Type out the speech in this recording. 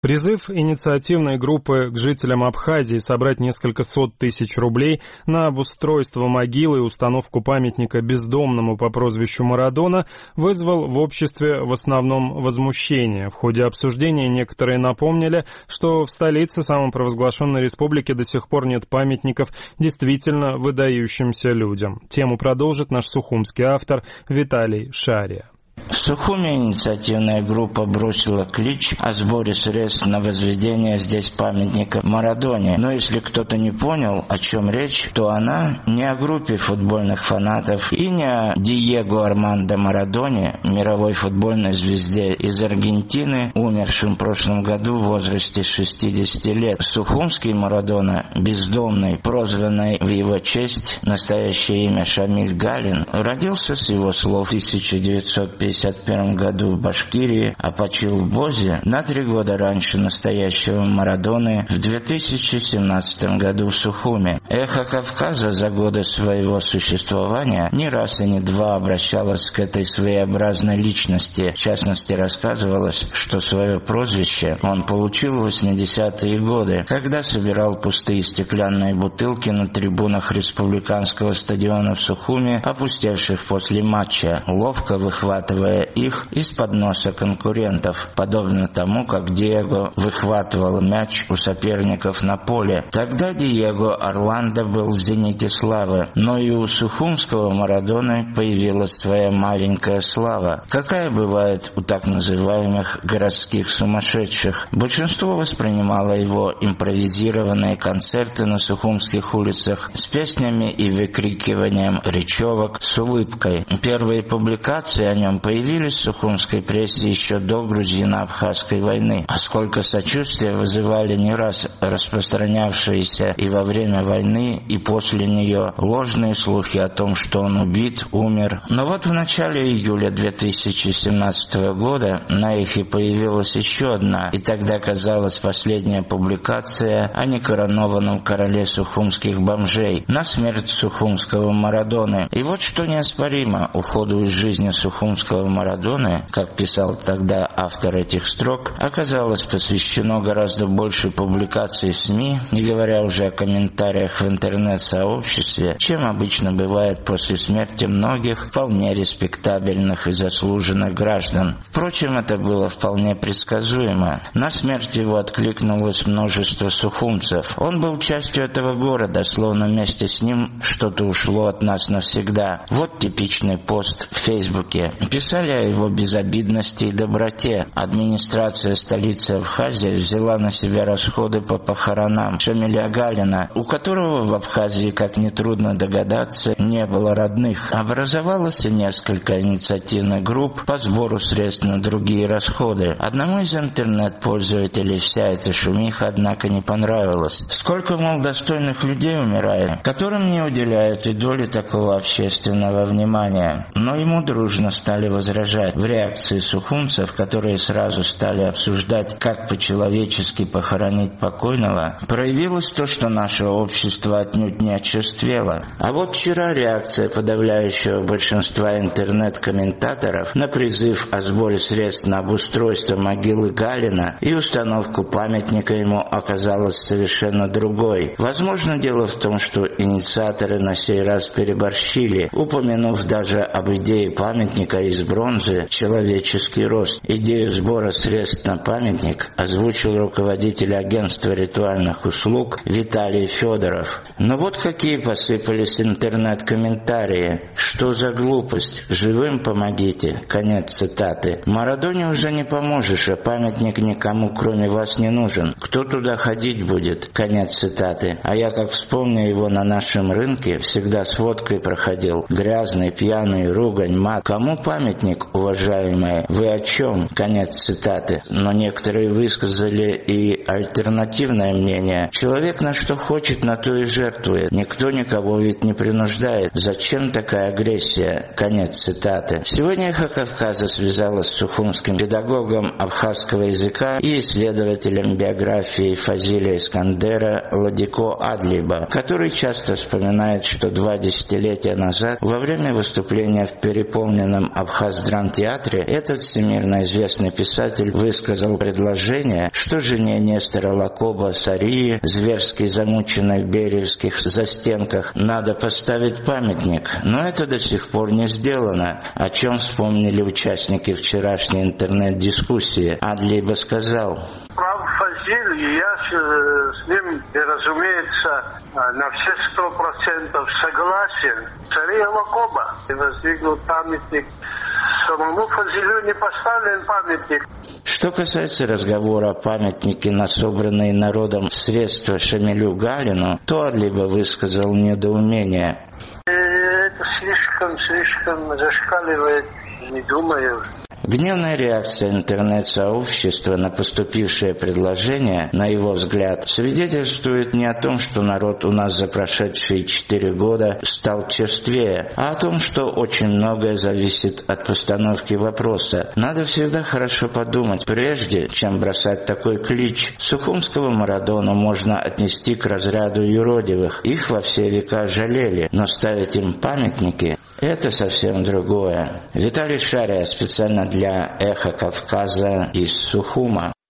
Призыв инициативной группы к жителям Абхазии собрать несколько сот тысяч рублей на обустройство могилы и установку памятника бездомному по прозвищу Марадона вызвал в обществе в основном возмущение. В ходе обсуждения некоторые напомнили, что в столице самопровозглашенной республики до сих пор нет памятников действительно выдающимся людям. Тему продолжит наш сухумский автор Виталий Шария. В Сухуме инициативная группа бросила клич о сборе средств на возведение здесь памятника Марадоне. Но если кто-то не понял, о чем речь, то она не о группе футбольных фанатов и не о Диего Армандо Марадоне, мировой футбольной звезде из Аргентины, умершем в прошлом году в возрасте 60 лет. Сухумский Марадона, бездомный, прозванный в его честь, настоящее имя Шамиль Галин, родился, с его слов, в 1951 году в Башкирии, а почил в Бозе на 3 года раньше настоящего Марадоны в 2017 году в Сухуме. «Эхо Кавказа» за годы своего существования не раз и не два обращалось к этой своеобразной личности. В частности, рассказывалось, что свое прозвище он получил в 80-е годы, когда собирал пустые стеклянные бутылки на трибунах республиканского стадиона в Сухуме, опустевших после матча, ловко выхватывая их из-под носа конкурентов, подобно тому, как Диего выхватывал мяч у соперников на поле. Тогда Диего Орландо был в зените славы, но и у сухумского Марадоны появилась своя маленькая слава, какая бывает у так называемых городских сумасшедших. Большинство воспринимало его импровизированные концерты на сухумских улицах с песнями и выкрикиванием речевок с улыбкой. Первые публикации о нем появились в сухумской прессе еще до грузино-абхазской войны, а сколько сочувствия вызывали не раз распространявшиеся и во время войны, и после нее ложные слухи о том, что он убит, умер. Но вот в начале июля 2017 года на эхе появилась еще одна, и тогда казалась последняя публикация о некоронованном короле сухумских бомжей на смерть сухумского Марадоны. И вот что неоспоримо: уходу из жизни сухумского Марадоны, как писал тогда автор этих строк, оказалось посвящено гораздо больше публикаций в СМИ, не говоря уже о комментариях в интернет-сообществе, чем обычно бывает после смерти многих вполне респектабельных и заслуженных граждан. Впрочем, это было вполне предсказуемо. На смерть его откликнулось множество сухумцев. Он был частью этого города, словно вместе с ним что-то ушло от нас навсегда. Вот типичный пост в Фейсбуке. Писали о его безобидности и доброте. Администрация столицы Абхазии взяла на себя расходы по похоронам Шамиля Галина, у которого в Абхазии, как нетрудно догадаться, не было родных. Образовалось и несколько инициативных групп по сбору средств на другие расходы. Одному из интернет-пользователей вся эта шумиха, однако, не понравилась. Сколько, мол, достойных людей умирает, которым не уделяют и доли такого общественного внимания. Но ему дружно стали возражать. В реакции сухумцев, которые сразу стали обсуждать, как по-человечески похоронить покойного, проявилось то, что наше общество отнюдь не очерствело. А вот вчера реакция подавляющего большинства интернет-комментаторов на призыв о сборе средств на обустройство могилы Галина и установку памятника ему оказалась совершенно другой. Возможно, дело в том, что инициаторы на сей раз переборщили, упомянув даже об идее памятника из бронзы «Человеческий рост». Идею сбора средств на памятник озвучил руководитель агентства ритуальных услуг Виталий Федоров. Но вот какие посыпались интернет-комментарии. Что за глупость? Живым помогите. Конец цитаты. Марадоне уже не поможешь, а памятник никому кроме вас не нужен. Кто туда ходить будет? Конец цитаты. А я, как вспомню его на нашем рынке, всегда с водкой проходил. Грязный, пьяный, ругань, мат. Кому памятник, уважаемые? Вы о чем? Конец цитаты. Но некоторые высказали и альтернативное мнение. Человек на что хочет, на то и жертвует. жертвует. Никто никого ведь не принуждает. Зачем такая агрессия? Конец цитаты. Сегодня «Эхо Кавказа» связалась с сухумским педагогом абхазского языка и исследователем биографии Фазиля Искандера Ладико Адлиба, который часто вспоминает, что 2 десятилетия назад, во время выступления в переполненном Абхаз-драмтеатре, этот всемирно известный писатель высказал предложение, что жене Нестора Лакоба Сарии, зверски замученной в бериевских застенках, надо поставить памятник, но это до сих пор не сделано, о чем вспомнили участники вчерашней интернет-дискуссии. Адлиба сказал: «Прав Фазиль, и я с ним, разумеется, на все 100% согласен. Царя Лакоба воздвигнут памятник. Самому Фазилю не поставлен памятник». Что касается разговора о памятнике на собранные народом средства Шамилю Галину, то Адлиба высказал недоумение. Это слишком зашкаливает, не думаю. Гневная реакция интернет-сообщества на поступившее предложение, на его взгляд, свидетельствует не о том, что народ у нас за прошедшие 4 года стал черствее, а о том, что очень многое зависит от постановки вопроса. Надо всегда хорошо подумать, прежде чем бросать такой клич. Сухумского Марадону можно отнести к разряду юродивых. Их во все века жалели, но ставить им памятники — это совсем другое. Виталий Шария специально для «Эхо Кавказа» из Сухума.